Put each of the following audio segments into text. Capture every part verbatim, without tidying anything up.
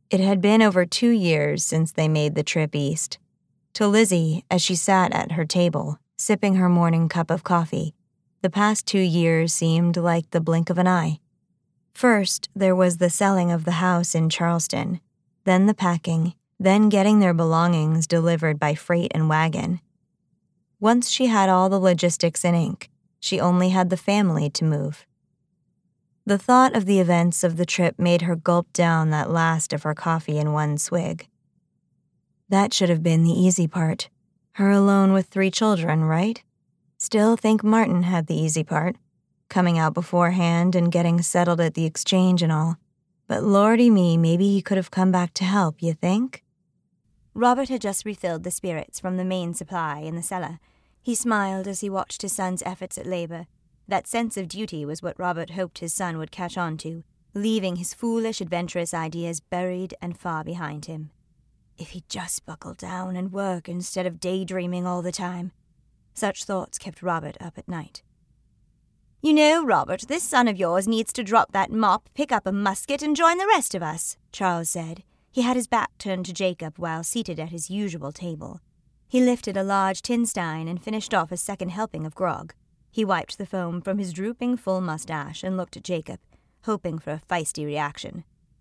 It had been over two years since they made the trip east. To Lizzie, as she sat at her table, sipping her morning cup of coffee, the past two years seemed like the blink of an eye. First, there was the selling of the house in Charleston, then the packing, then getting their belongings delivered by freight and wagon. Once she had all the logistics in ink, she only had the family to move. The thought of the events of the trip made her gulp down that last of her coffee in one swig. That should have been the easy part. Her alone with three children, right? Still think Martin had the easy part, coming out beforehand and getting settled at the exchange and all. But lordy me, maybe he could have come back to help, you think? Robert had just refilled the spirits from the main supply in the cellar. He smiled as he watched his son's efforts at labor. That sense of duty was what Robert hoped his son would catch on to, leaving his foolish, adventurous ideas buried and far behind him. If he'd just buckle down and work instead of daydreaming all the time. Such thoughts kept Robert up at night. "You know, Robert, this son of yours needs to drop that mop, pick up a musket, and join the rest of us," Charles said. He had his back turned to Jacob while seated at his usual table. He lifted a large tin stein and finished off a second helping of grog. He wiped the foam from his drooping full mustache and looked at Jacob, hoping for a feisty reaction.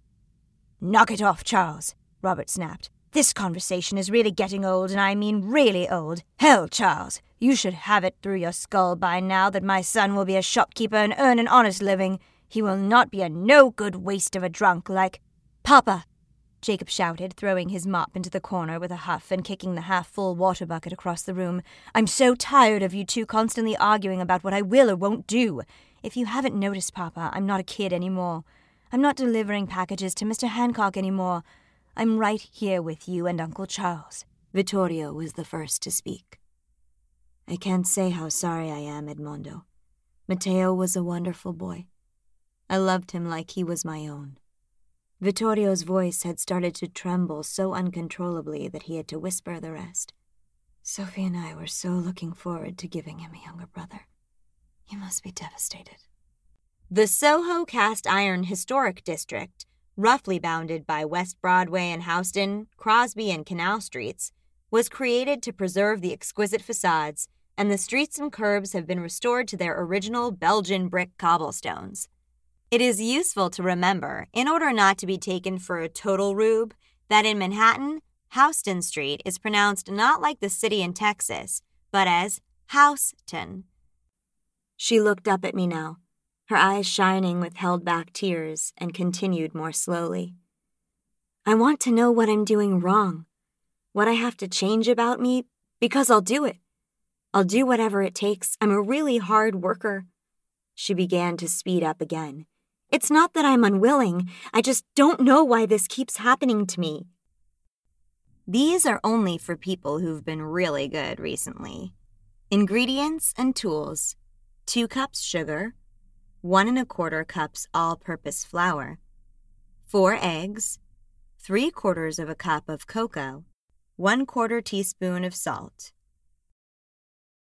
"Knock it off, Charles," Robert snapped. "This conversation is really getting old, and I mean really old. Hell, Charles, you should have it through your skull by now that my son will be a shopkeeper and earn an honest living. He will not be a no-good waste of a drunk like—" "Papa!" Jacob shouted, throwing his mop into the corner with a huff and kicking the half-full water bucket across the room. "I'm so tired of you two constantly arguing about what I will or won't do. If you haven't noticed, Papa, I'm not a kid anymore. I'm not delivering packages to Mister Hancock anymore. I'm right here with you and Uncle Charles." Vittorio was the first to speak. "I can't say how sorry I am, Edmondo. Matteo was a wonderful boy. I loved him like he was my own." Vittorio's voice had started to tremble so uncontrollably that he had to whisper the rest. "Sophie and I were so looking forward to giving him a younger brother. He must be devastated." The Soho Cast Iron Historic District, roughly bounded by West Broadway and Houston, Crosby and Canal Streets, was created to preserve the exquisite facades, and the streets and curbs have been restored to their original Belgian brick cobblestones. It is useful to remember, in order not to be taken for a total rube, that in Manhattan, Houston Street is pronounced not like the city in Texas, but as Houston. She looked up at me now, her eyes shining with held-back tears, and continued more slowly. "I want to know what I'm doing wrong, what I have to change about me, because I'll do it. I'll do whatever it takes. I'm a really hard worker." She began to speed up again. "It's not that I'm unwilling. I just don't know why this keeps happening to me." These are only for people who've been really good recently. Ingredients and tools: two cups sugar, one and a quarter cups all-purpose flour, four eggs, three quarters of a cup of cocoa, one quarter teaspoon of salt,